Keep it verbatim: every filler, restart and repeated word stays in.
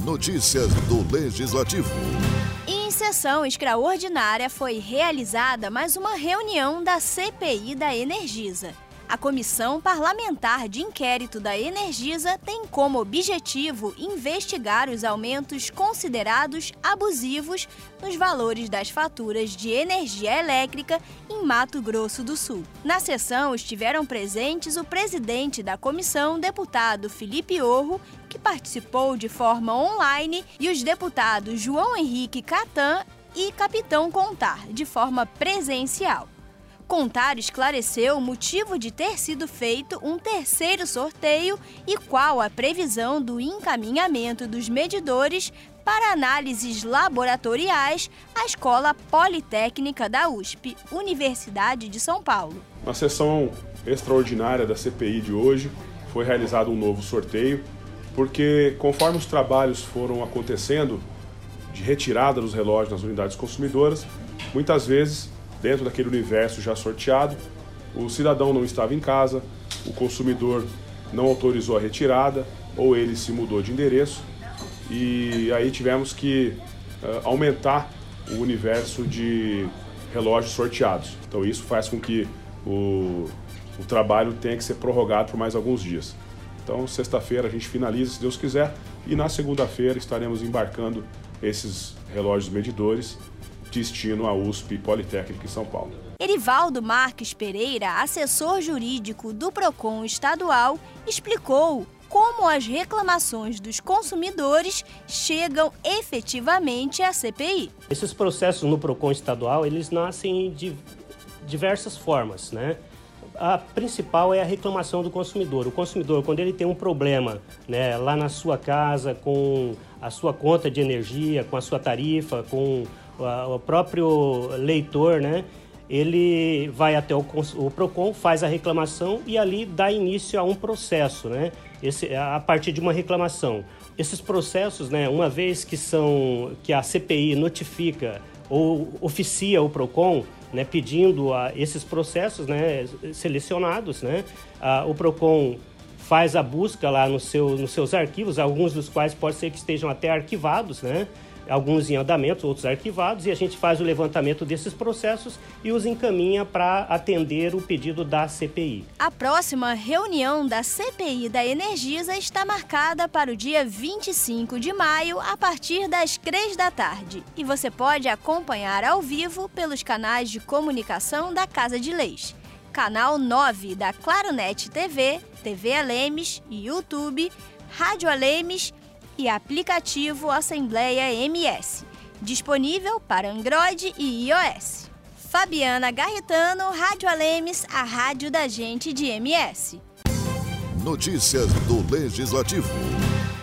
Notícias do Legislativo. Em sessão extraordinária foi realizada mais uma reunião da C P I da Energisa. A Comissão Parlamentar de Inquérito da Energisa tem como objetivo investigar os aumentos considerados abusivos nos valores das faturas de energia elétrica em Mato Grosso do Sul. Na sessão estiveram presentes o presidente da comissão, deputado Felipe Orro, que participou de forma online, e os deputados João Henrique Catan e Capitão Contar, de forma presencial. Contar esclareceu o motivo de ter sido feito um terceiro sorteio e qual a previsão do encaminhamento dos medidores para análises laboratoriais à Escola Politécnica da U S P, Universidade de São Paulo. Na sessão extraordinária da C P I de hoje, foi realizado um novo sorteio, porque conforme os trabalhos foram acontecendo de retirada dos relógios nas unidades consumidoras, muitas vezes, dentro daquele universo já sorteado, o cidadão não estava em casa, o consumidor não autorizou a retirada ou ele se mudou de endereço, e aí tivemos que uh, aumentar o universo de relógios sorteados. Então isso faz com que o, o trabalho tenha que ser prorrogado por mais alguns dias. Então sexta-feira a gente finaliza, se Deus quiser, e na segunda-feira estaremos embarcando esses relógios medidores destino à U S P Politécnica em São Paulo. Erivaldo Marques Pereira, assessor jurídico do Procon estadual, explicou como as reclamações dos consumidores chegam efetivamente à C P I. Esses processos no Procon estadual, eles nascem de diversas formas, né? A principal é a reclamação do consumidor. O consumidor, quando ele tem um problema, né, lá na sua casa, com a sua conta de energia, com a sua tarifa, com o próprio leitor, né, ele vai até o, o Procon, faz a reclamação e ali dá início a um processo, né, esse, a partir de uma reclamação. Esses processos, né, uma vez que, são, que a C P I notifica ou oficia o Procon, né, pedindo a esses processos, né, selecionados, né, a, o Procon faz a busca lá no seu, nos seus arquivos, alguns dos quais pode ser que estejam até arquivados, né, alguns em andamento, outros arquivados, e a gente faz o levantamento desses processos e os encaminha para atender o pedido da C P I. A próxima reunião da C P I da Energisa está marcada para o dia vinte e cinco de maio, a partir das três da tarde. E você pode acompanhar ao vivo pelos canais de comunicação da Casa de Leis. Canal nove da Claronet T V, T V Alemes, YouTube, Rádio Alemes e aplicativo Assembleia M S, disponível para Android e iOS. Fabiana Garritano, Rádio Alemes, a rádio da gente de M S. Notícias do Legislativo.